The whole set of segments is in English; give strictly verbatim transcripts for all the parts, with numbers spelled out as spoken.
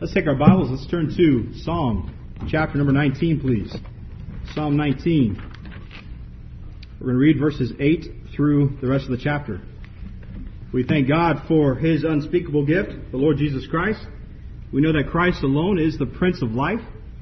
Let's take our Bibles. Let's turn to Psalm chapter number nineteen, please. Psalm nineteen. We're going to read verses eight through the rest of the chapter. We thank God for His unspeakable gift, the Lord Jesus Christ. We know that Christ alone is the Prince of Life.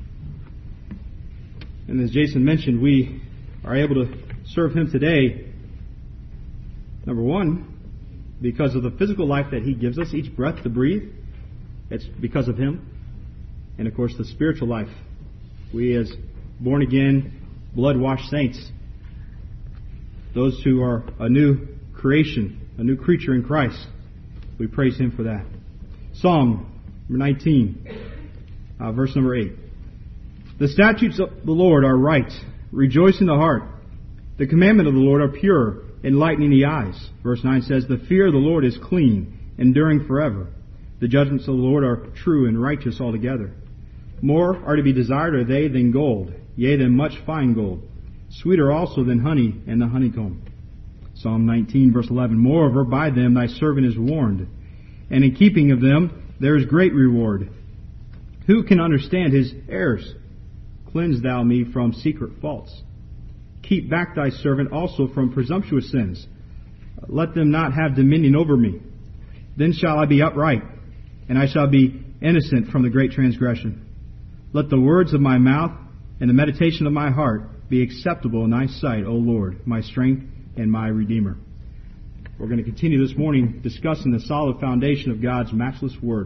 And as Jason mentioned, we are able to serve Him today, number one, because of the physical life that He gives us, each breath to breathe. It's because of Him. And of course, the spiritual life. We as born-again, blood-washed saints, those who are a new creation, a new creature in Christ, we praise Him for that. Psalm number nineteen, uh, verse number eight. The statutes of the Lord are right, rejoice in the heart. The commandment of the Lord are pure, enlightening the eyes. Verse nine says, the fear of the Lord is clean, enduring forever. The judgments of the Lord are true and righteous altogether. More are to be desired are they than gold, yea, than much fine gold. Sweeter also than honey and the honeycomb. Psalm nineteen, verse eleven. Moreover, by them thy servant is warned, and in keeping of them there is great reward. Who can understand his errors? Cleanse thou me from secret faults. Keep back thy servant also from presumptuous sins. Let them not have dominion over me. Then shall I be upright, and I shall be innocent from the great transgression. Let the words of my mouth and the meditation of my heart be acceptable in thy sight, O Lord, my strength and my Redeemer. We're going to continue this morning discussing the solid foundation of God's matchless Word.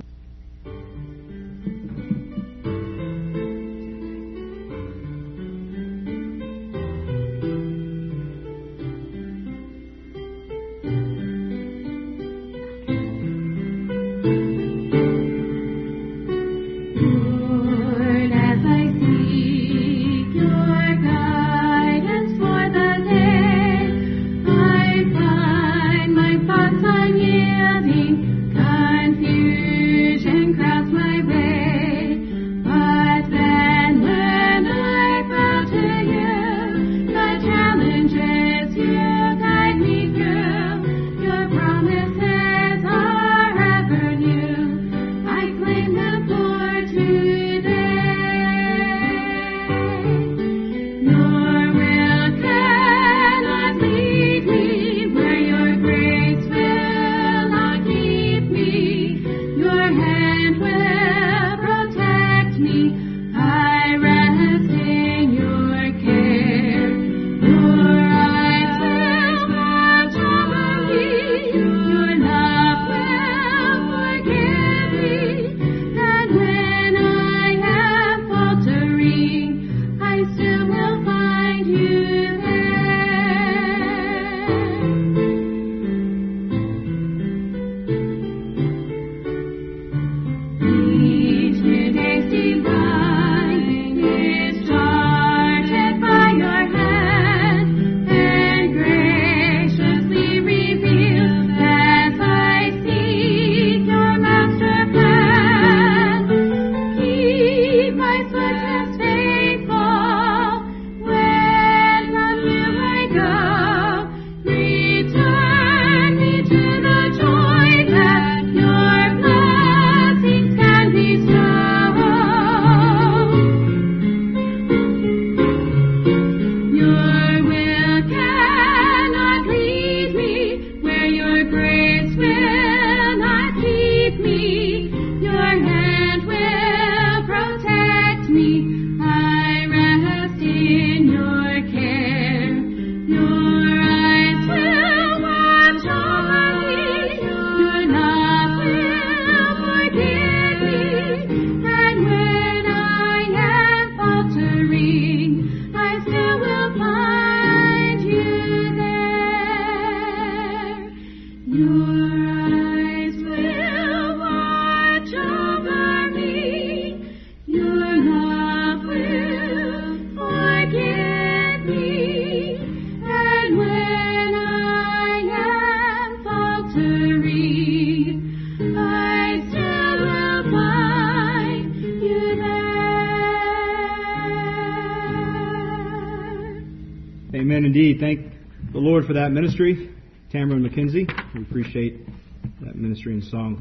Amen indeed. Thank the Lord for that ministry, Tamara and McKenzie. We appreciate that ministry and song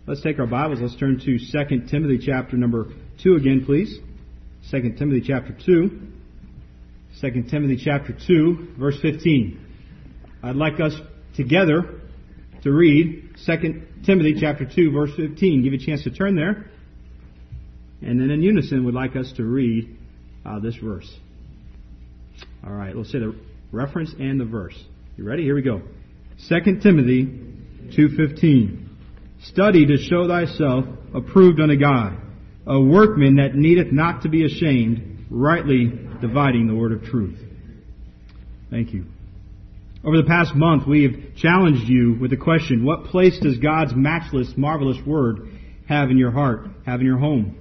Let's take our Bibles. Let's turn to Second Timothy chapter number two again, please. Second Timothy chapter two. Second Timothy chapter two, verse fifteen. I'd like us together to read Second Timothy chapter two, verse fifteen. Give you a chance to turn there. And then in unison, we'd like us to read uh, this verse. All right, let's say the reference and the verse. You ready? Here we go. Second Timothy two fifteen. Study to show thyself approved unto God, a workman that needeth not to be ashamed, rightly dividing the word of truth. Thank you. Over the past month, we have challenged you with the question, what place does God's matchless, marvelous word have in your heart, have in your home?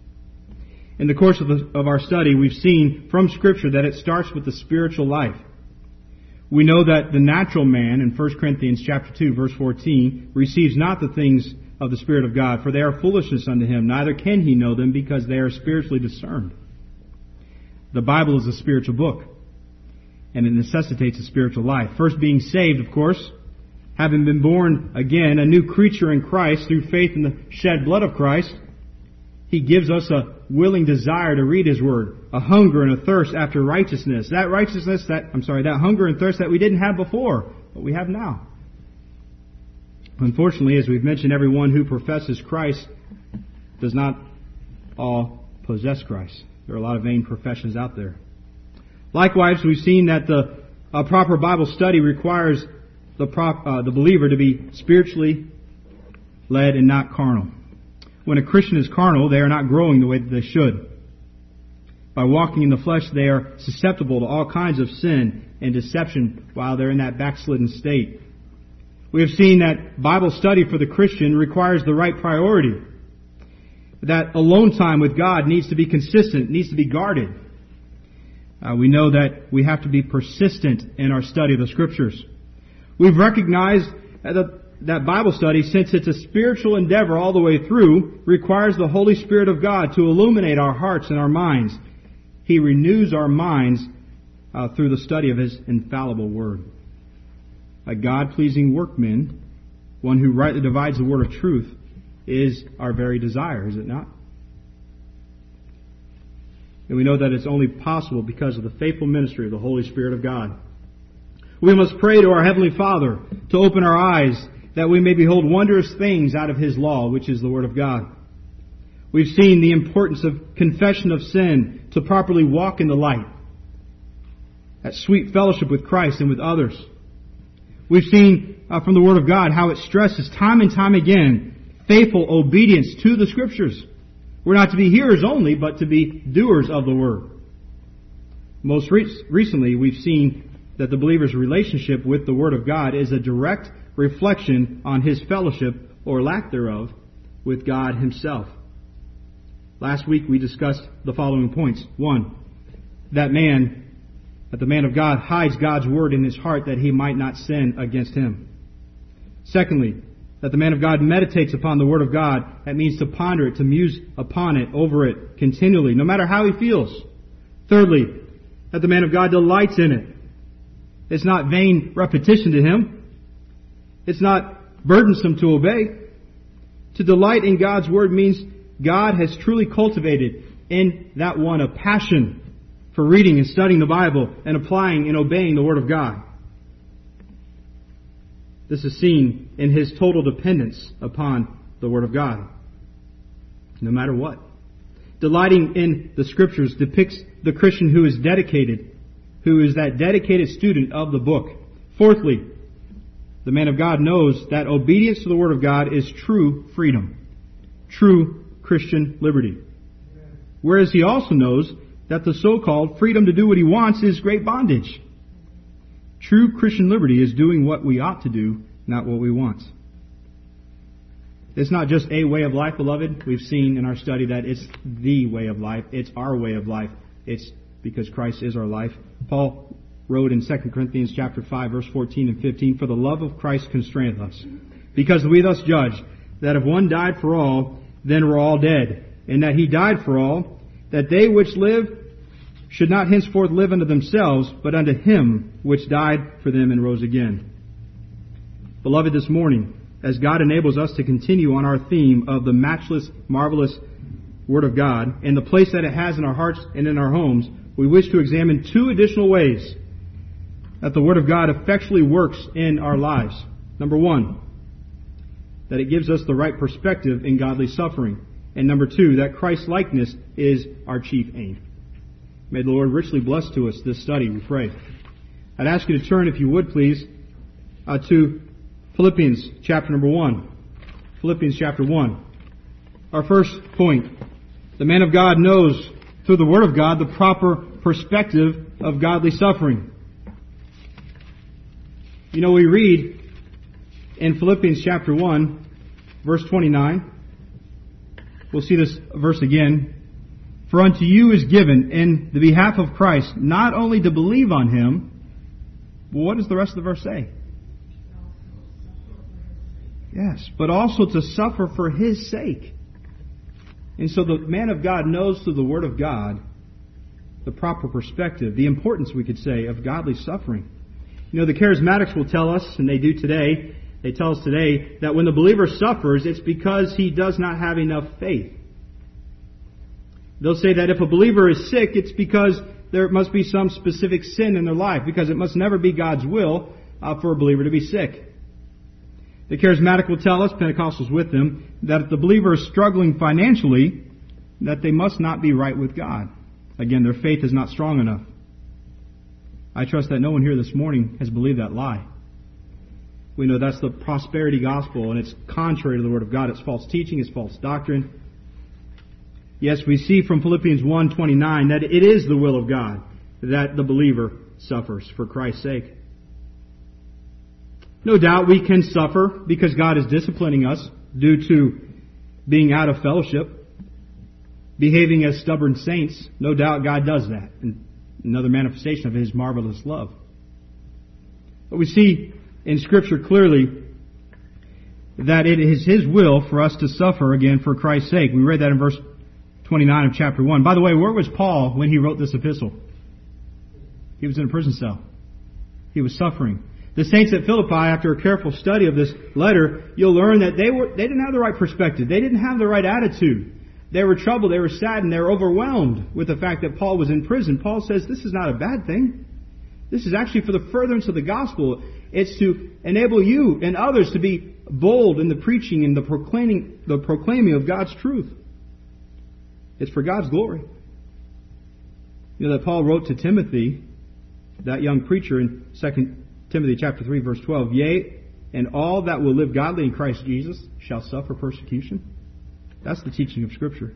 In the course of, the, of our study, we've seen from Scripture that it starts with the spiritual life. We know that the natural man, in First Corinthians chapter two, verse fourteen, receives not the things of the Spirit of God, for they are foolishness unto him, neither can he know them, because they are spiritually discerned. The Bible is a spiritual book, and it necessitates a spiritual life. First being saved, of course, having been born again, a new creature in Christ through faith in the shed blood of Christ, He gives us a willing desire to read His Word, a hunger and a thirst after righteousness. That righteousness, that I'm sorry, that hunger and thirst that we didn't have before, but we have now. Unfortunately, as we've mentioned, everyone who professes Christ does not all possess Christ. There are a lot of vain professions out there. Likewise, we've seen that the a proper Bible study requires the prop, uh, the believer to be spiritually led and not carnal. When a Christian is carnal, they are not growing the way that they should. By walking in the flesh, they are susceptible to all kinds of sin and deception while they're in that backslidden state. We have seen that Bible study for the Christian requires the right priority. That alone time with God needs to be consistent, needs to be guarded. Uh, we know that we have to be persistent in our study of the Scriptures. We've recognized that that Bible study, since it's a spiritual endeavor all the way through, requires the Holy Spirit of God to illuminate our hearts and our minds. He renews our minds uh, through the study of His infallible Word. A God-pleasing workman, one who rightly divides the word of truth, is our very desire, is it not? And we know that it's only possible because of the faithful ministry of the Holy Spirit of God. We must pray to our Heavenly Father to open our eyes that we may behold wondrous things out of His law, which is the Word of God. We've seen the importance of confession of sin to properly walk in the light. That sweet fellowship with Christ and with others. We've seen uh, from the Word of God how it stresses time and time again faithful obedience to the Scriptures. We're not to be hearers only, but to be doers of the Word. Most re- recently, we've seen that the believer's relationship with the Word of God is a direct reflection on his fellowship, or lack thereof, with God Himself. Last week we discussed the following points. One, that man, that the man of God hides God's Word in his heart that he might not sin against Him. Secondly, that the man of God meditates upon the Word of God. That means to ponder it, to muse upon it, over it, continually, no matter how he feels. Thirdly, that the man of God delights in it. It's not vain repetition to him. It's not burdensome to obey. To delight in God's Word means God has truly cultivated in that one a passion for reading and studying the Bible and applying and obeying the Word of God. This is seen in his total dependence upon the Word of God, no matter what. Delighting in the Scriptures depicts the Christian who is dedicated, who is that dedicated student of the book. Fourthly, the man of God knows that obedience to the Word of God is true freedom, true Christian liberty. Whereas he also knows that the so-called freedom to do what he wants is great bondage. True Christian liberty is doing what we ought to do, not what we want. It's not just a way of life, beloved. We've seen in our study that it's the way of life. It's our way of life. It's because Christ is our life. Paul wrote in Second Corinthians chapter five, verse fourteen and fifteen, "For the love of Christ constraineth us, because we thus judge, that if one died for all, then we're all dead, and that He died for all, that they which live should not henceforth live unto themselves, but unto Him which died for them and rose again." Beloved, this morning, as God enables us to continue on our theme of the matchless, marvelous Word of God and the place that it has in our hearts and in our homes, we wish to examine two additional ways that the Word of God effectually works in our lives. Number one, that it gives us the right perspective in godly suffering. And number two, that Christ-likeness is our chief aim. May the Lord richly bless to us this study, we pray. I'd ask you to turn, if you would please, uh, to Philippians chapter number one. Philippians chapter one. Our first point. The man of God knows through the Word of God the proper perspective of godly suffering. You know, we read in Philippians chapter one, verse twenty-nine. We'll see this verse again. For unto you is given in the behalf of Christ not only to believe on Him, but what does the rest of the verse say? Yes, but also to suffer for His sake. And so the man of God knows through the Word of God the proper perspective, the importance, we could say, of godly suffering. You know, the charismatics will tell us, and they do today, they tell us today, that when the believer suffers, it's because he does not have enough faith. They'll say that if a believer is sick, it's because there must be some specific sin in their life, because it must never be God's will uh, for a believer to be sick. The charismatic will tell us, Pentecostals with them, that if the believer is struggling financially, that they must not be right with God. Again, their faith is not strong enough. I trust that no one here this morning has believed that lie. We know that's the prosperity gospel, and it's contrary to the Word of God. It's false teaching, it's false doctrine. Yes, we see from Philippians one twenty-nine that it is the will of God that the believer suffers for Christ's sake. No doubt we can suffer because God is disciplining us due to being out of fellowship, behaving as stubborn saints. No doubt God does that. And another manifestation of His marvelous love. But we see in Scripture clearly that it is His will for us to suffer again for Christ's sake. We read that in verse twenty-nine of chapter one. By the way, where was Paul when he wrote this epistle? He was in a prison cell. He was suffering. The saints at Philippi, after a careful study of this letter, you'll learn that they were they didn't have the right perspective. They didn't have the right attitude. They were troubled, they were saddened, they were overwhelmed with the fact that Paul was in prison. Paul says this is not a bad thing. This is actually for the furtherance of the gospel. It's to enable you and others to be bold in the preaching and the proclaiming, the proclaiming of God's truth. It's for God's glory. You know that Paul wrote to Timothy, that young preacher, in Second Timothy chapter three, verse twelve, Yea, and all that will live godly in Christ Jesus shall suffer persecution. That's the teaching of Scripture.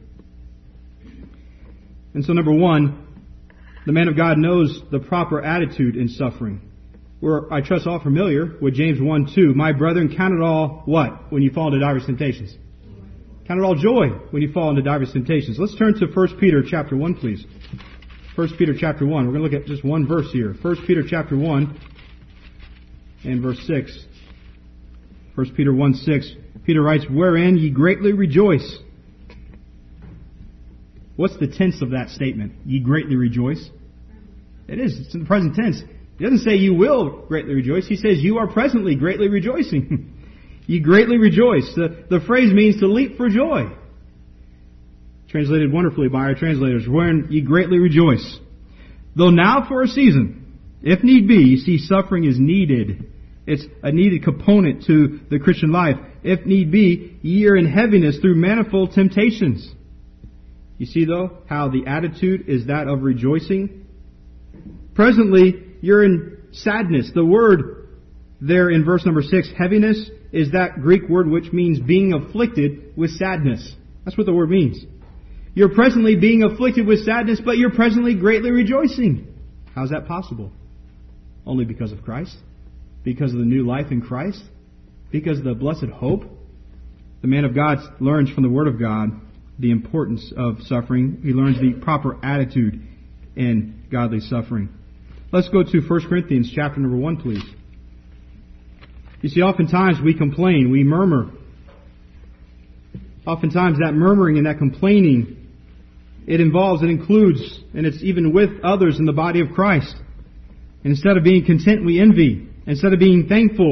And so number one, the man of God knows the proper attitude in suffering. We're, I trust, all familiar with James one two. My brethren, count it all what? When you fall into diverse temptations. Count it all joy when you fall into diverse temptations. Let's turn to First Peter chapter one, please. First Peter chapter one. We're going to look at just one verse here. First Peter chapter one and verse six. First Peter one six. Peter writes, wherein ye greatly rejoice. What's the tense of that statement? Ye greatly rejoice. It is. It's in the present tense. He doesn't say you will greatly rejoice. He says you are presently greatly rejoicing. Ye greatly rejoice. The, the phrase means to leap for joy. Translated wonderfully by our translators. Wherein ye greatly rejoice. Though now for a season, if need be, you see suffering is needed. It's a needed component to the Christian life. If need be, ye are in heaviness through manifold temptations. You see, though, how the attitude is that of rejoicing? Presently, you're in sadness. The word there in verse number six, heaviness, is that Greek word which means being afflicted with sadness. That's what the word means. You're presently being afflicted with sadness, but you're presently greatly rejoicing. How's that possible? Only because of Christ? Because of the new life in Christ? Because of the blessed hope? The man of God learns from the Word of God the importance of suffering. He learns the proper attitude in godly suffering. Let's go to First Corinthians chapter number one, please. You see, oftentimes we complain, we murmur. Oftentimes that murmuring and that complaining, it involves, it includes, and it's even with others in the body of Christ. And instead of being content, we envy. Instead of being thankful,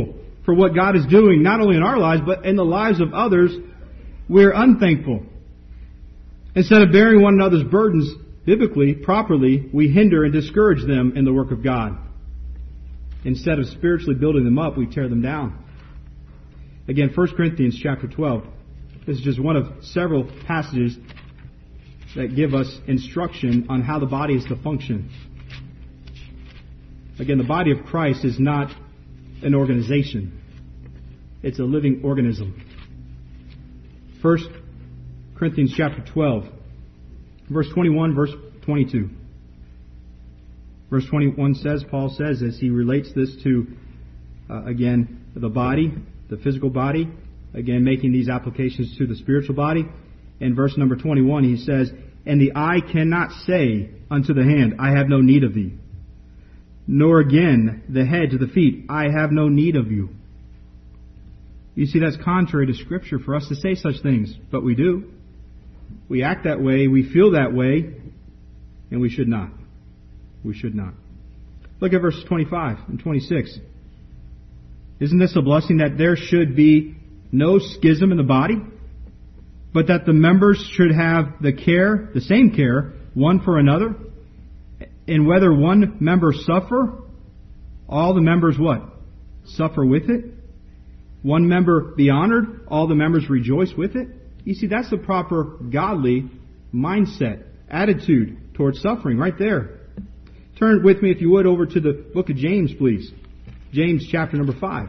for what God is doing, not only in our lives, but in the lives of others, we're unthankful. Instead of bearing one another's burdens biblically, properly, we hinder and discourage them in the work of God. Instead of spiritually building them up, we tear them down. Again, First Corinthians chapter twelve. This is just one of several passages that give us instruction on how the body is to function. Again, the body of Christ is not an organization. It's a living organism. First Corinthians chapter twelve, verse twenty-one, verse twenty-two. Verse twenty-one says, Paul says, as he relates this to, uh, again, the body, the physical body, again, making these applications to the spiritual body. In verse number twenty-one, he says, and the eye cannot say unto the hand, I have no need of thee. Nor again the head to the feet, I have no need of you. You see, that's contrary to Scripture for us to say such things, but we do. We act that way, we feel that way, and we should not. We should not. Look at verses twenty-five and twenty-six. Isn't this a blessing that there should be no schism in the body, but that the members should have the care, the same care, one for another? And whether one member suffer, all the members what? Suffer with it. One member be honored, all the members rejoice with it. You see, that's the proper godly mindset, attitude towards suffering right there. Turn with me, if you would, over to the book of James, please. James chapter number five.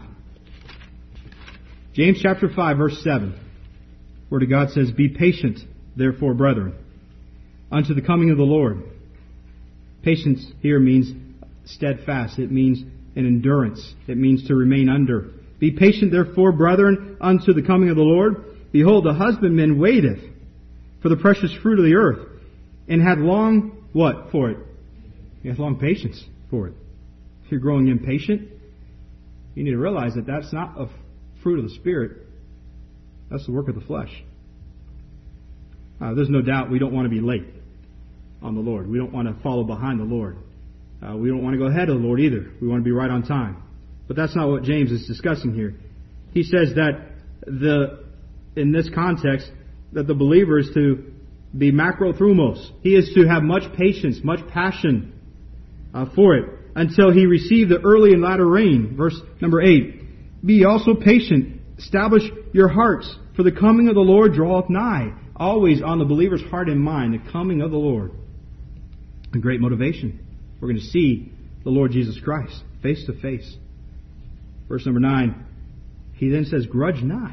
James chapter five, verse seven. Word of God says, be patient, therefore, brethren, unto the coming of the Lord. Patience here means steadfast. It means an endurance. It means to remain under. Be patient, therefore, brethren, unto the coming of the Lord. Behold, the husbandman waiteth for the precious fruit of the earth, and hath long, what, for it? He hath long patience for it. If you're growing impatient, you need to realize that that's not a fruit of the Spirit. That's the work of the flesh. Uh, there's no doubt we don't want to be late on the Lord. We don't want to follow behind the Lord. Uh, we don't want to go ahead of the Lord either. We want to be right on time. But that's not what James is discussing here. He says that the in this context that the believer is to be macrothumos. He is to have much patience, much passion uh, for it, until he receive the early and latter rain. Verse number eight. Be also patient. Establish your hearts, for the coming of the Lord draweth nigh. Always on the believer's heart and mind, the coming of the Lord. A great motivation. We're going to see the Lord Jesus Christ face to face. Verse number nine. He then says, grudge not.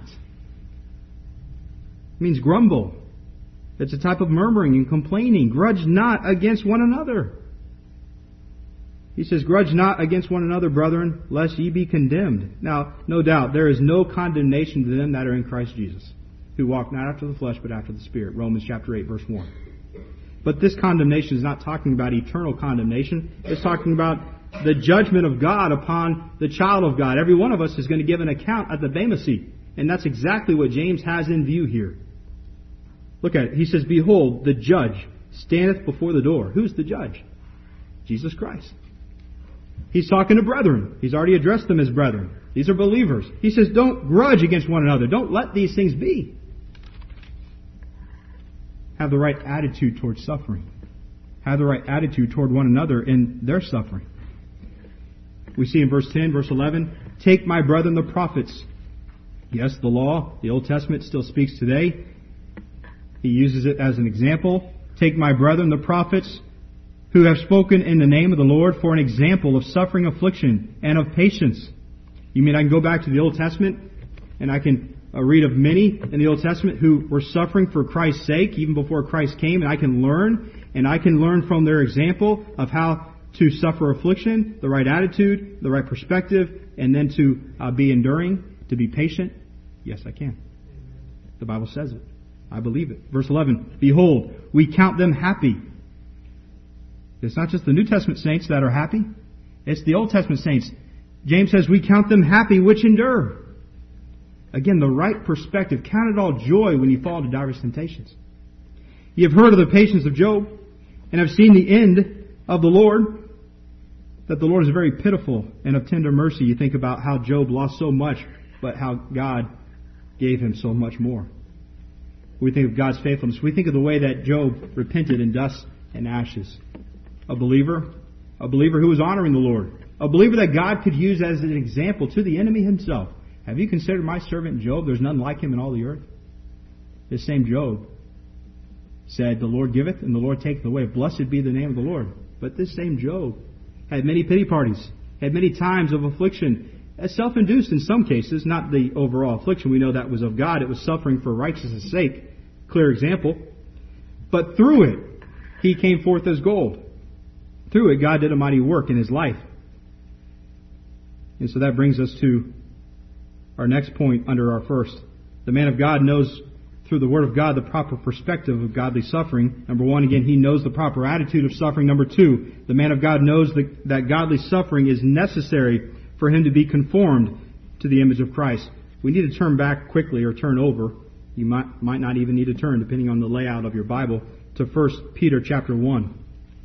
It means grumble. It's a type of murmuring and complaining. Grudge not against one another. He says, grudge not against one another, brethren, lest ye be condemned. Now, no doubt, there is no condemnation to them that are in Christ Jesus, who walk not after the flesh, but after the Spirit. Romans chapter eight, verse one. But this condemnation is not talking about eternal condemnation. It's talking about the judgment of God upon the child of God. Every one of us is going to give an account at the Bema seat. And that's exactly what James has in view here. Look at it. He says, behold, the judge standeth before the door. Who's the judge? Jesus Christ. He's talking to brethren. He's already addressed them as brethren. These are believers. He says, don't grudge against one another. Don't let these things be. Have the right attitude towards suffering. Have the right attitude toward one another in their suffering. We see in verse ten, verse eleven, take my brethren the prophets. Yes, the law, the Old Testament still speaks today. He uses it as an example. Take my brethren the prophets, who have spoken in the name of the Lord, for an example of suffering, affliction, and of patience. You mean I can go back to the Old Testament and I can uh, read of many in the Old Testament who were suffering for Christ's sake, even before Christ came, and I can learn, and I can learn from their example of how to suffer affliction, the right attitude, the right perspective, and then to uh, be enduring, to be patient? Yes, I can. The Bible says it. I believe it. Verse eleven, behold, we count them happy. It's not just the New Testament saints that are happy. It's the Old Testament saints. James says, we count them happy which endure. Again, the right perspective. Count it all joy when you fall into diverse temptations. You have heard of the patience of Job, and have seen the end of the Lord. that the Lord is very pitiful and of tender mercy. You think about how Job lost so much, but how God gave him so much more. We think of God's faithfulness. We think of the way that Job repented in dust and ashes. A believer, a believer who was honoring the Lord. A believer that God could use as an example to the enemy himself. Have you considered my servant Job? There's none like him in all the earth. This same Job said, the Lord giveth and the Lord taketh away. Blessed be the name of the Lord. But this same Job had many pity parties, had many times of affliction, as self-induced in some cases, not the overall affliction. We know that was of God. It was suffering for righteousness' sake. Clear example. But through it, he came forth as gold. Through it, God did a mighty work in his life. And so that brings us to our next point under our first. The man of God knows through the Word of God the proper perspective of godly suffering. Number one, again, he knows the proper attitude of suffering. Number two, the man of God knows that, that godly suffering is necessary for him to be conformed to the image of Christ. We need to turn back quickly or turn over. You might, might not even need to turn, depending on the layout of your Bible, to First Peter chapter one.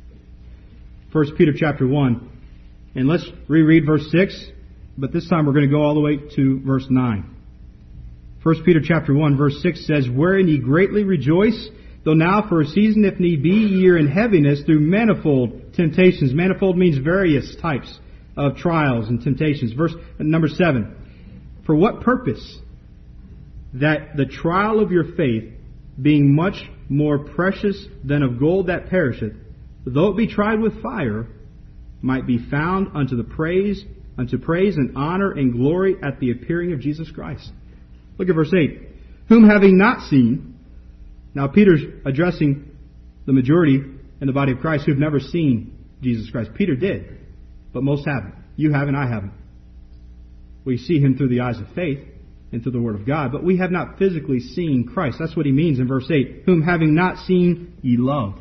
First Peter chapter one. And let's reread verse six, but this time we're going to go all the way to verse nine. First Peter chapter one, verse six says, wherein ye greatly rejoice, though now for a season, if need be, ye are in heaviness through manifold temptations. Manifold means various types of trials and temptations. Verse number seven. For what purpose? That the trial of your faith, being much more precious than of gold that perisheth, though it be tried with fire, might be found unto the praise, unto praise and honor and glory at the appearing of Jesus Christ. Look at verse eight. Whom having not seen, now Peter's addressing the majority in the body of Christ who have never seen Jesus Christ. Peter did, but most haven't. You haven't, I haven't. We see him through the eyes of faith and through the Word of God, but we have not physically seen Christ. That's what he means in verse eight. Whom having not seen, ye love.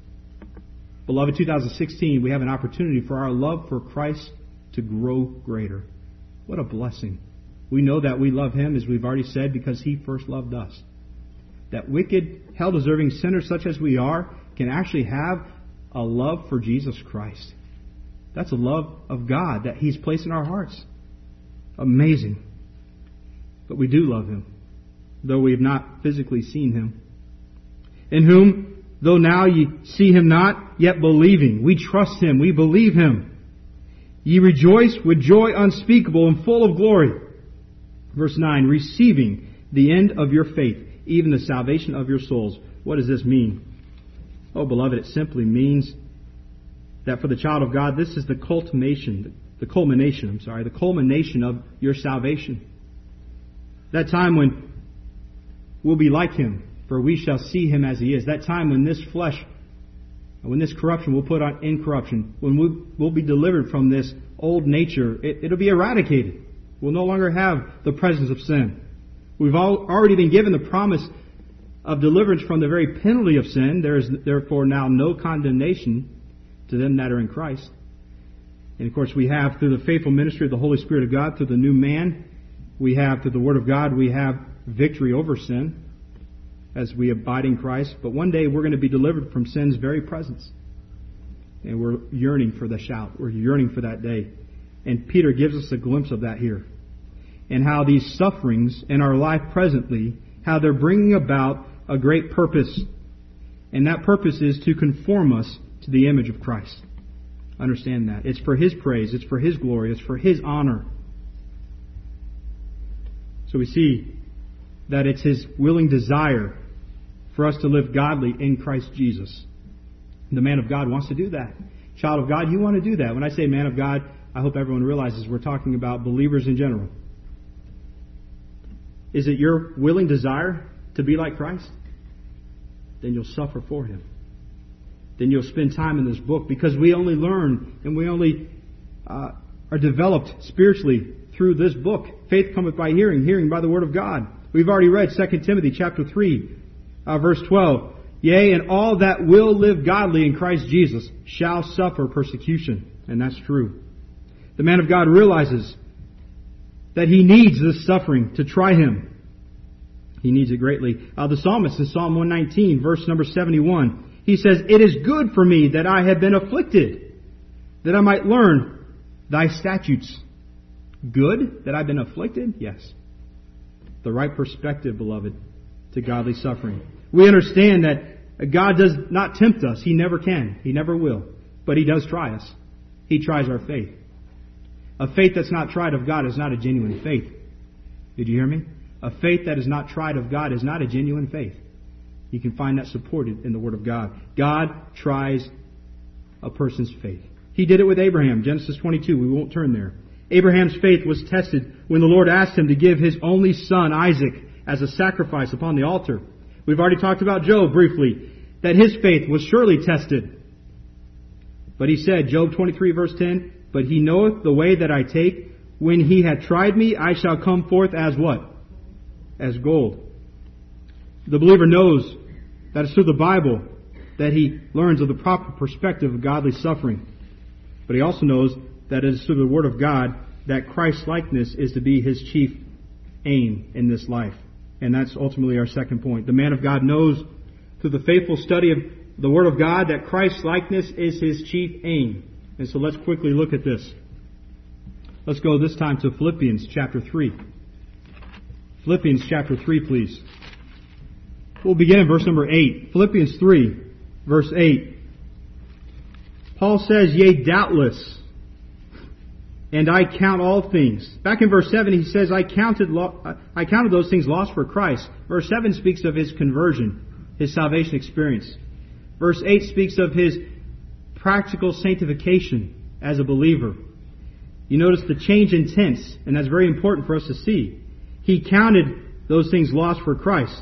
Beloved, two thousand sixteen, we have an opportunity for our love for Christ to grow greater. What a blessing. We know that we love him, as we've already said, because he first loved us. That wicked, hell-deserving sinners such as we are can actually have a love for Jesus Christ. That's a love of God that he's placed in our hearts. Amazing. But we do love him, though we have not physically seen him. In whom, though now ye see him not, yet believing. We trust him. We believe him. Ye rejoice with joy unspeakable and full of glory. Verse nine, receiving the end of your faith, even the salvation of your souls. What does this mean? Oh, beloved, it simply means that for the child of God, this is the culmination, the culmination, I'm sorry, the culmination of your salvation. That time when we'll be like him, for we shall see him as he is. That time when this flesh, when this corruption will put on incorruption, when we, we'll be delivered from this old nature, it, it'll be eradicated. We'll no longer have the presence of sin. We've all already been given the promise of deliverance from the very penalty of sin. There is therefore now no condemnation to them that are in Christ. And of course we have, through the faithful ministry of the Holy Spirit of God, through the new man, we have, through the Word of God, we have victory over sin as we abide in Christ. But one day we're going to be delivered from sin's very presence. And we're yearning for the shout. We're yearning for that day. And Peter gives us a glimpse of that here. And how these sufferings in our life presently, how they're bringing about a great purpose. And that purpose is to conform us to the image of Christ. Understand that. It's for his praise. It's for his glory. It's for his honor. So we see that it's his willing desire for us to live godly in Christ Jesus. The man of God wants to do that. Child of God, you want to do that. When I say man of God, I hope everyone realizes we're talking about believers in general. Is it your willing desire to be like Christ? Then you'll suffer for him. Then you'll spend time in this book, because we only learn and we only uh, are developed spiritually through this book. Faith cometh by hearing, hearing by the Word of God. We've already read Second Timothy chapter three, uh, verse twelve. Yea, and all that will live godly in Christ Jesus shall suffer persecution. And that's true. The man of God realizes that he needs this suffering to try him. He needs it greatly. Uh, the psalmist in Psalm one nineteen, verse number seventy-one, he says, it is good for me that I have been afflicted. that I might learn thy statutes. Good that I've been afflicted? Yes. The right perspective, beloved, to godly suffering. We understand that God does not tempt us. He never can. He never will. But He does try us. He tries our faith. A faith that's not tried of God is not a genuine faith. Did you hear me? A faith that is not tried of God is not a genuine faith. You can find that supported in the Word of God. God tries a person's faith. He did it with Abraham. Genesis twenty-two. We won't turn there. Abraham's faith was tested when the Lord asked him to give his only son, Isaac, as a sacrifice upon the altar. We've already talked about Job briefly, that his faith was surely tested. But he said, Job twenty-three verse ten, but he knoweth the way that I take. When he had tried me, I shall come forth as what? As gold. The believer knows that it's through the Bible that he learns of the proper perspective of godly suffering. But he also knows that it is through the Word of God that Christ-likeness is to be his chief aim in this life. And that's ultimately our second point. The man of God knows through the faithful study of the Word of God that Christ-likeness is his chief aim. And so let's quickly look at this. Let's go this time to Philippians chapter three. Philippians chapter three, please. We'll begin in verse number eight. Philippians three, verse eight. Paul says, yea, doubtless, and I count all things. Back in verse seven, he says, I counted lo- I counted those things lost for Christ. Verse seven speaks of his conversion, his salvation experience. Verse eight speaks of his practical sanctification as a believer. You notice the change in tense, and that's very important for us to see. He counted those things lost for Christ.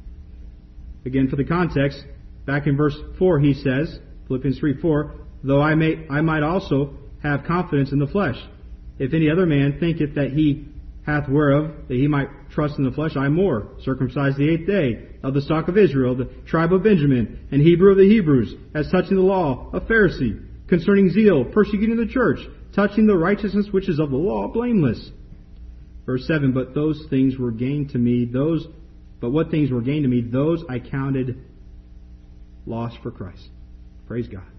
Again, for the context, back in verse four he says, Philippians three four, though I may I might also have confidence in the flesh. If any other man thinketh that he hath whereof that he might trust in the flesh, I more, circumcised the eighth day, of the stock of Israel, the tribe of Benjamin, and Hebrew of the Hebrews, as touching the law, a Pharisee, concerning zeal, persecuting the church, touching the righteousness which is of the law, blameless. Verse seven, but those things were gained to me, those but what things were gained to me, those I counted lost for Christ. Praise God.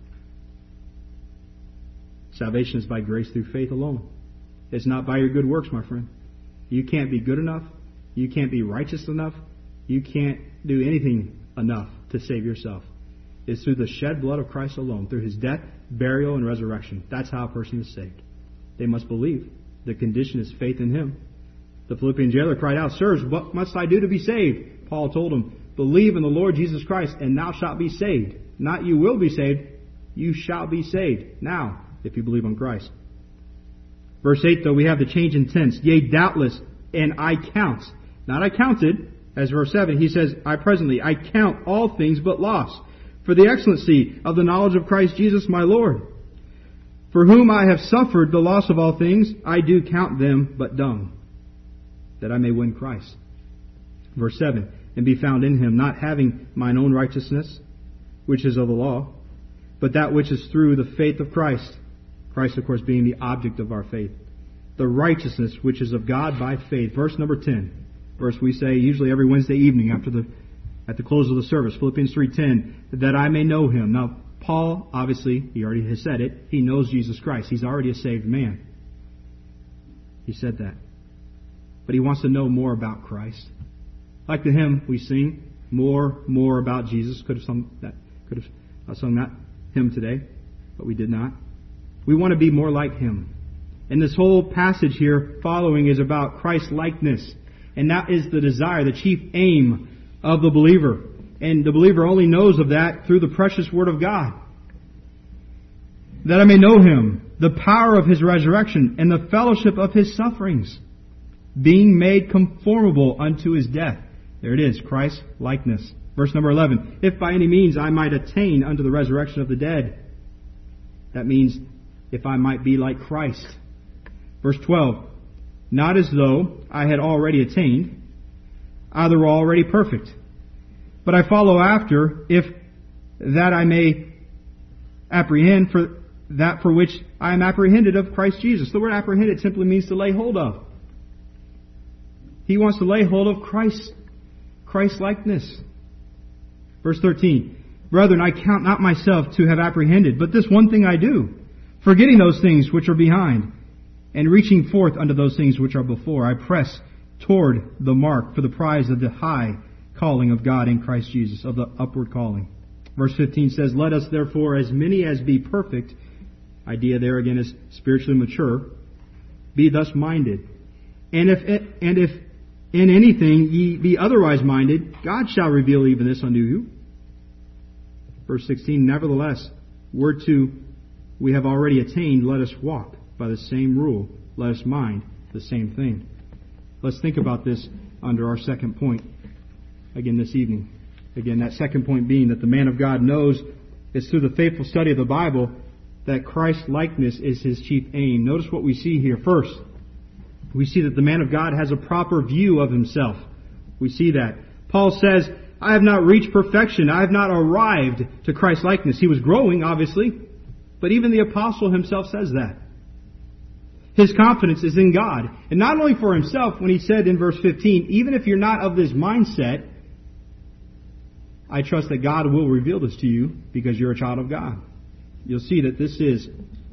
Salvation is by grace through faith alone. It's not by your good works, my friend. You can't be good enough. You can't be righteous enough. You can't do anything enough to save yourself. It's through the shed blood of Christ alone, through His death, burial, and resurrection. That's how a person is saved. They must believe. The condition is faith in Him. The Philippian jailer cried out, Sirs, what must I do to be saved? Paul told him, believe in the Lord Jesus Christ, and thou shalt be saved. Not you will be saved, you shall be saved. Now, if you believe on Christ. Verse eight, though, we have the change in tense. Yea, doubtless, and I count. Not I counted, as verse seven, he says, I presently, I count all things but loss, for the excellency of the knowledge of Christ Jesus my Lord, for whom I have suffered the loss of all things, I do count them but dung, that I may win Christ. Verse seven, and be found in Him, not having mine own righteousness, which is of the law, but that which is through the faith of Christ. Christ, of course, being the object of our faith. The righteousness which is of God by faith. Verse number ten. Verse we say usually every Wednesday evening after the at the close of the service. Philippians three ten. That I may know Him. Now, Paul, obviously, he already has said it. He knows Jesus Christ. He's already a saved man. He said that. But he wants to know more about Christ. Like the hymn we sing, more, more about Jesus. Could have sung that, could have sung that hymn today, but we did not. We want to be more like Him. And this whole passage here following is about Christ-likeness. And that is the desire, the chief aim of the believer. And the believer only knows of that through the precious Word of God. That I may know Him, the power of His resurrection, and the fellowship of His sufferings, being made conformable unto His death. There it is, Christ-likeness. Verse number eleven, if by any means I might attain unto the resurrection of the dead. That means if I might be like Christ. Verse twelve, not as though I had already attained, either were already perfect, but I follow after, if that I may apprehend for that for which I am apprehended of Christ Jesus. The word apprehended simply means to lay hold of. He wants to lay hold of Christ, Christ-likeness. Verse thirteen, brethren, I count not myself to have apprehended, but this one thing I do, forgetting those things which are behind, and reaching forth unto those things which are before. I press toward the mark for the prize of the high calling of God in Christ Jesus, of the upward calling. Verse fifteen says, let us therefore, as many as be perfect, idea there again is spiritually mature, be thus minded. And if it, and if in anything ye be otherwise minded, God shall reveal even this unto you. Verse sixteen, nevertheless, whereto we have already attained, let us walk by the same rule, let us mind the same thing. Let's think about this under our second point again this evening. Again, that second point being that the man of God knows it's through the faithful study of the Bible that Christ-likeness is his chief aim. Notice what we see here. First, we see that the man of God has a proper view of himself. We see that. Paul says, I have not reached perfection. I have not arrived to Christ-likeness. He was growing, obviously, but even the apostle himself says that. His confidence is in God. And not only for himself, when he said in verse fifteen, even if you're not of this mindset, I trust that God will reveal this to you because you're a child of God. You'll see that this is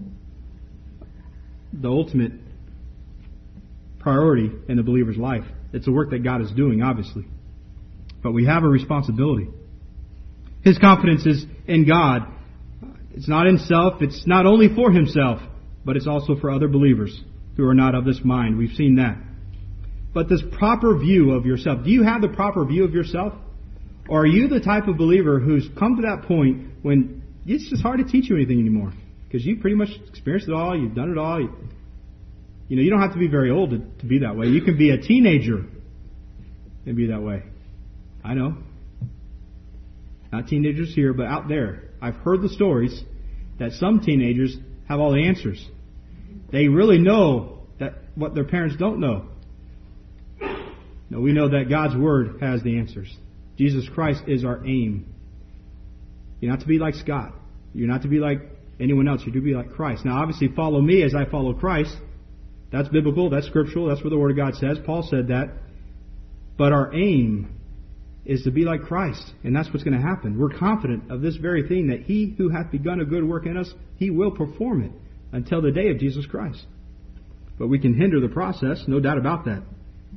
the ultimate priority in the believer's life. It's a work that God is doing, obviously. But we have a responsibility. His confidence is in God. It's not in self. It's not only for himself, but it's also for other believers who are not of this mind. We've seen that. But this proper view of yourself, do you have the proper view of yourself? Or are you the type of believer who's come to that point when it's just hard to teach you anything anymore? Because you've pretty much experienced it all, you've done it all. You, you know, you don't have to be very old to, to be that way. You can be a teenager and be that way. I know. Not teenagers here, but out there. I've heard the stories that some teenagers have all the answers. They really know that what their parents don't know. No, we know that God's Word has the answers. Jesus Christ is our aim. You're not to be like Scott. You're not to be like anyone else. You're to be like Christ. Now, obviously, follow me as I follow Christ. That's biblical. That's scriptural. That's what the Word of God says. Paul said that. But our aim is to be like Christ. And that's what's going to happen. We're confident of this very thing, that He who hath begun a good work in us, He will perform it until the day of Jesus Christ. But we can hinder the process, no doubt about that.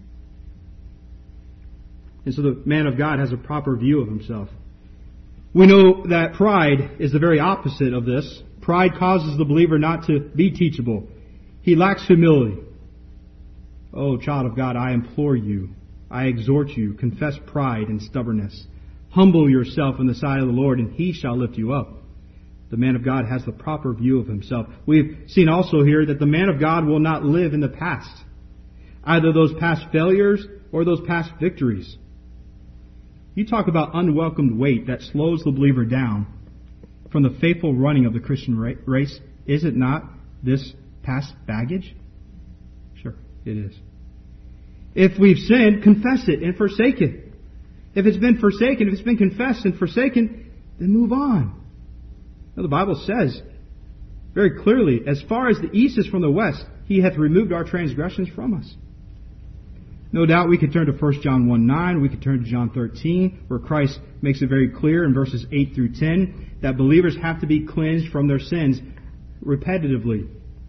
And so the man of God has a proper view of himself. We know that pride is the very opposite of this. Pride causes the believer not to be teachable. He lacks humility. Oh, child of God, I implore you, I exhort you, confess pride and stubbornness. Humble yourself in the sight of the Lord, and He shall lift you up. The man of God has the proper view of himself. We've seen also here that the man of God will not live in the past, either those past failures or those past victories. You talk about unwelcomed weight that slows the believer down from the faithful running of the Christian race. Is it not this past baggage? Sure, it is. If we've sinned, confess it and forsake it. If it's been forsaken, if it's been confessed and forsaken, then move on. Now, the Bible says very clearly, as far as the east is from the west, He hath removed our transgressions from us. No doubt we could turn to First John one nine, we could turn to John thirteen, where Christ makes it very clear in verses eight through ten that believers have to be cleansed from their sins repetitively.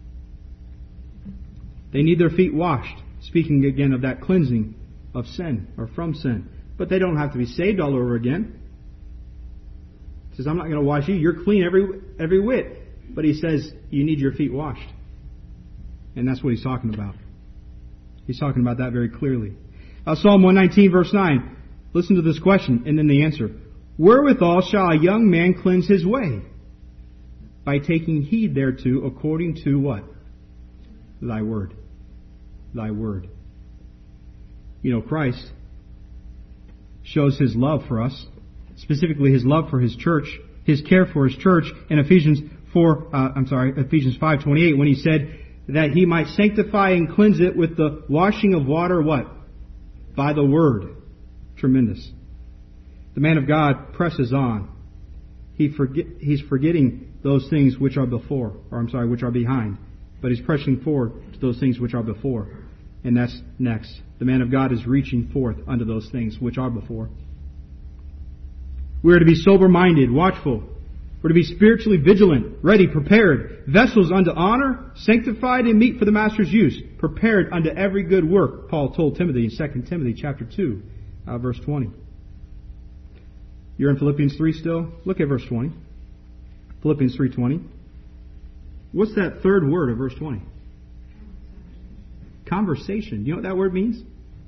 They need their feet washed, speaking again of that cleansing of sin, or from sin. But they don't have to be saved all over again. He says, I'm not going to wash you, you're clean every every whit. But He says, you need your feet washed. And that's what He's talking about. He's talking about that very clearly. Uh, Psalm one nineteen verse nine. Listen to this question and then the answer. Wherewithal shall a young man cleanse his way? By taking heed thereto according to what? Thy word. Thy word. You know, Christ shows His love for us, specifically His love for His church, His care for His church in Ephesians four, uh, I'm sorry, Ephesians five twenty-eight, when He said that He might sanctify and cleanse it with the washing of water, what? By the word. Tremendous. The man of God presses on. He forget, he's forgetting those things which are before, or I'm sorry, which are behind. But he's pressing forward to those things which are before. And that's next. The man of God is reaching forth unto those things which are before. We are to be sober-minded, watchful, We're to be spiritually vigilant, ready, prepared, vessels unto honor, sanctified and meet for the Master's use, prepared unto every good work, Paul told Timothy in Second Timothy chapter two, uh, verse twenty. You're in Philippians three still? Look at verse twenty. Philippians three twenty. What's that third word of verse twenty? Conversation. Do you know what that word means?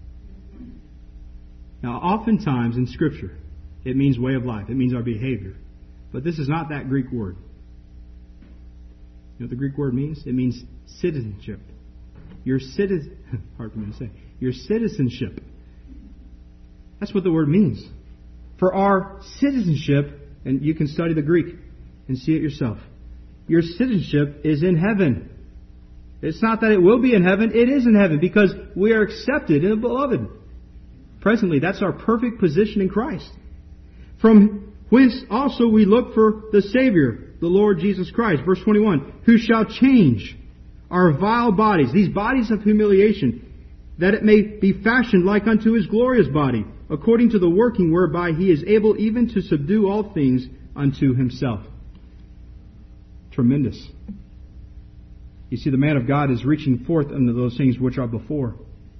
Now, oftentimes in Scripture, it means way of life. It means our behavior. But this is not that Greek word. You know what the Greek word means? It means citizenship. Your citizen, hard for me to say. Your citizenship. That's what the word means. For our citizenship, and you can study the Greek and see it yourself. Your citizenship is in heaven. It's not that it will be in heaven. It is in heaven because we are accepted in the Beloved. Presently, that's our perfect position in Christ. From whence also we look for the Savior, the Lord Jesus Christ. Verse twenty-one, who shall change our vile bodies, these bodies of humiliation, that it may be fashioned like unto His glorious body, according to the working whereby He is able even to subdue all things unto Himself. Tremendous. You see, the man of God is reaching forth unto those things which are before.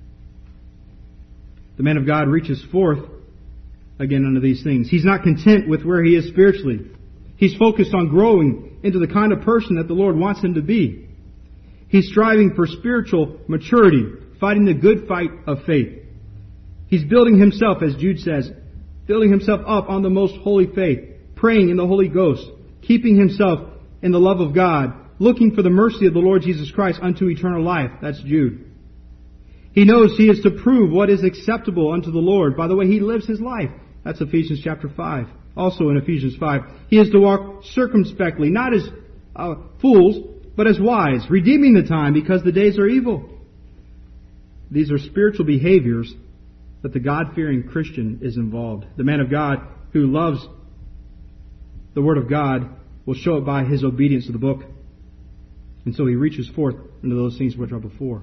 The man of God reaches forth again unto these things. He's not content with where he is spiritually. He's focused on growing into the kind of person that the Lord wants him to be. He's striving for spiritual maturity, fighting the good fight of faith. He's building himself, as Jude says, building himself up on the most holy faith, praying in the Holy Ghost, keeping himself in the love of God, looking for the mercy of the Lord Jesus Christ unto eternal life. That's Jude. He knows he is to prove what is acceptable unto the Lord by the way he lives his life. That's Ephesians chapter five. Also in Ephesians five. He is to walk circumspectly, not as uh, fools, but as wise, redeeming the time because the days are evil. These are spiritual behaviors that the God-fearing Christian is involved. The man of God who loves the Word of God will show it by his obedience to the book. And so he reaches forth into those things which are before.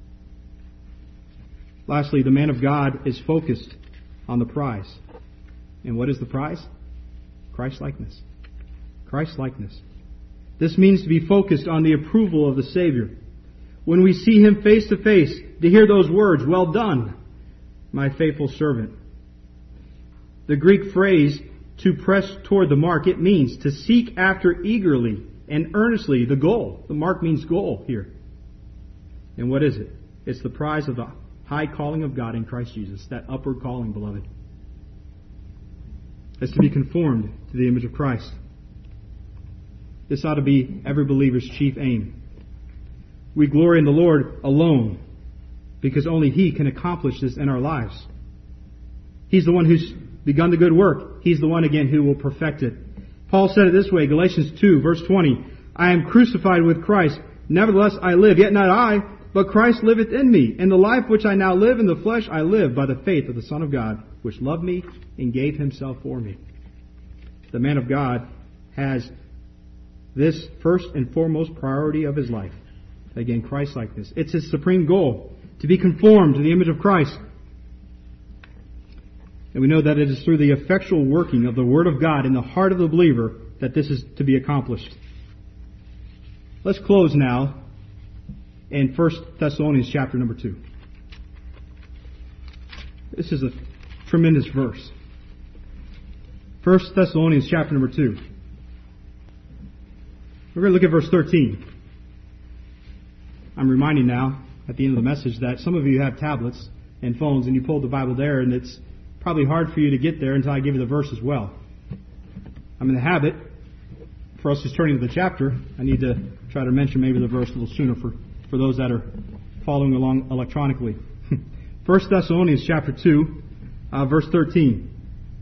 Lastly, the man of God is focused on the prize. And what is the prize? Christ-likeness. Christ-likeness. This means to be focused on the approval of the Savior. When we see Him face to face, to hear those words, "Well done, my faithful servant." The Greek phrase, to press toward the mark, it means to seek after eagerly and earnestly the goal. The mark means goal here. And what is it? It's the prize of the high calling of God in Christ Jesus, that upward calling, beloved. It's to be conformed to the image of Christ. This ought to be every believer's chief aim. We glory in the Lord alone, because only He can accomplish this in our lives. He's the one who's begun the good work. He's the one, again, who will perfect it. Paul said it this way, Galatians two, verse twenty, I am crucified with Christ. Nevertheless I live, yet not I, but Christ liveth in me. And the life which I now live in the flesh, I live by the faith of the Son of God, which loved me and gave Himself for me. The man of God has this first and foremost priority of his life. Again, Christ-likeness. It's his supreme goal, to be conformed to the image of Christ. And we know that it is through the effectual working of the Word of God in the heart of the believer that this is to be accomplished. Let's close now in First Thessalonians chapter number two. This is a tremendous verse. First Thessalonians chapter number two. We're going to look at verse thirteen. I'm reminding now, at the end of the message, that some of you have tablets and phones and you pulled the Bible there, and it's probably hard for you to get there until I give you the verse as well. I'm in the habit, for us just turning to the chapter, I need to try to mention maybe the verse a little sooner for, for those that are following along electronically. First Thessalonians chapter two, uh, verse thirteen.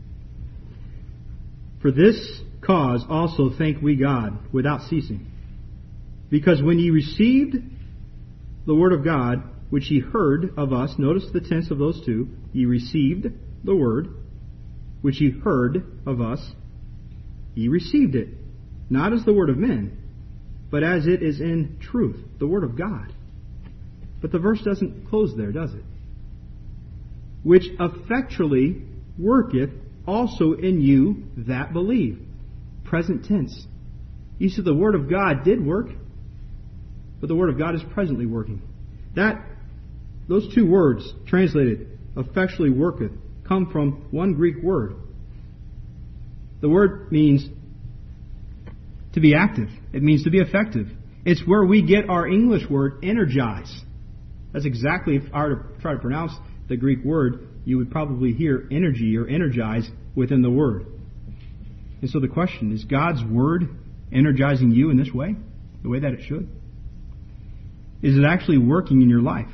For this cause also thank we God without ceasing, because when ye received the word of God, which ye heard of us, notice the tense of those two, ye received the word, which ye heard of us, ye received it, not as the word of men, but as it is in truth, the word of God. But the verse doesn't close there, does it? Which effectually worketh also in you that believe. present tense. You see, the Word of God did work, but the Word of God is presently working. That, those two words, translated, effectually worketh, come from one Greek word. The word means to be active. It means to be effective. It's where we get our English word energize. That's exactly, if I were to try to pronounce the Greek word, you would probably hear energy or energize within the word. And so the question, is God's Word energizing you in this way? The way that it should? Is it actually working in your life?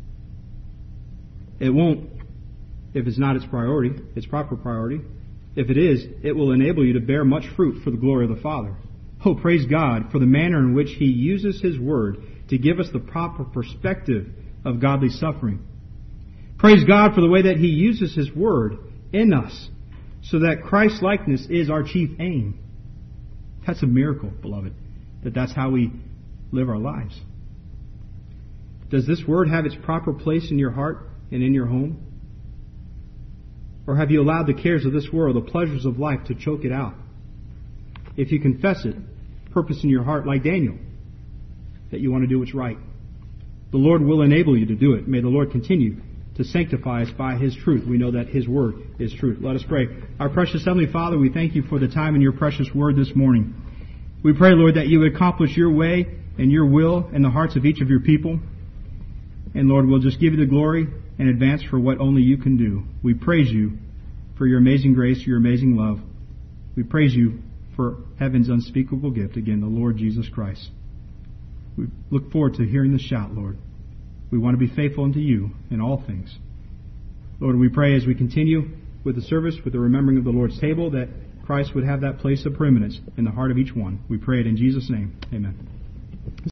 It won't, if it's not its priority, its proper priority. If it is, it will enable you to bear much fruit for the glory of the Father. Oh, praise God for the manner in which He uses His Word to give us the proper perspective of godly suffering. Praise God for the way that He uses His Word in us so that Christ-likeness is our chief aim. That's a miracle, beloved, that that's how we live our lives. Does this Word have its proper place in your heart and in your home? Or have you allowed the cares of this world, the pleasures of life, to choke it out? If you confess it, purpose in your heart, like Daniel, that you want to do what's right, the Lord will enable you to do it. May the Lord continue to sanctify us by His truth. We know that His Word is truth. Let us pray. Our precious Heavenly Father, we thank You for the time in Your precious Word this morning. We pray, Lord, that You would accomplish Your way and Your will in the hearts of each of Your people. And Lord, we'll just give You the glory in advance for what only You can do. We praise You for Your amazing grace, Your amazing love. We praise You for heaven's unspeakable gift, again, the Lord Jesus Christ. We look forward to hearing the shout, Lord. We want to be faithful unto You in all things. Lord, we pray as we continue with the service, with the remembering of the Lord's table, that Christ would have that place of preeminence in the heart of each one. We pray it in Jesus' name. Amen.